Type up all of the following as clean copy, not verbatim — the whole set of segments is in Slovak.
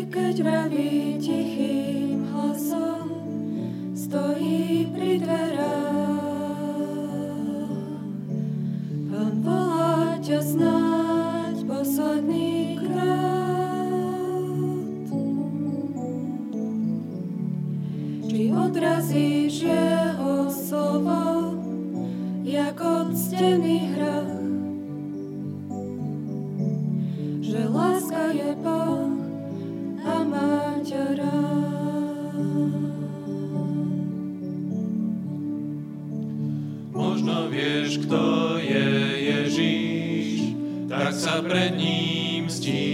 keď vraví tichým hlasom, stojí pri dverách. Pán volá ťa snáď posledný krát. Či odrazíš jeho slovo, jak octený hrách, že láska je Boh a má ťa rád. Možno vieš, kto je Ježíš, tak sa pred ním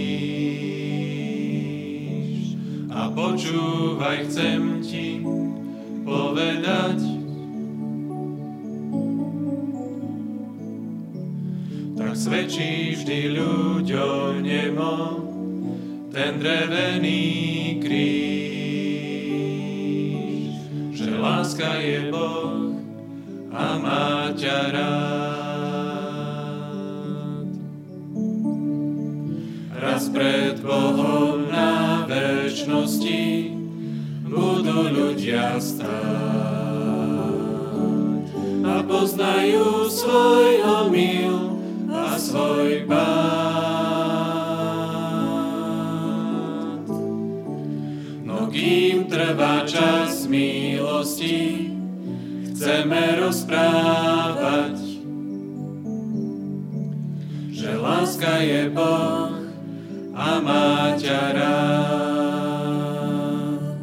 stíš. A počúvaj, chcem ti povedať, tak svedčí vždy ľuďom nemo ten drevený kríž, že láska je Boh a má ťa rád. Raz pred Bohom na večnosti budú ľudia stáť a poznajú svoj omyl a svoj pád. No kým trvá čas milosti, chceme rozprávať, že láska je Boh a má ťa rád.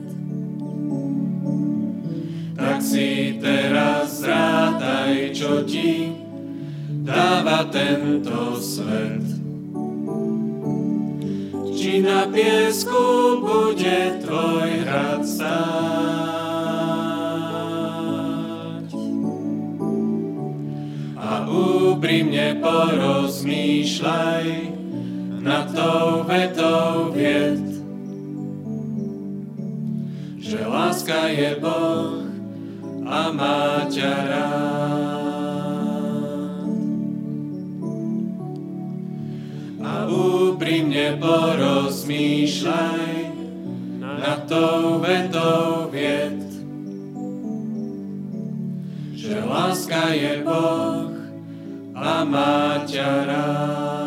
Tak si teraz zrátaj, čo ti dáva tento svet. Či na piesku bude tvoj hrad stáť. A úprimne porozmýšľaj nad tou vetou vied, že láska je Boh a má ťa rád. A úprimne porozmýšľaj nad tou vetou vied, že láska je Boh a má ťa rád.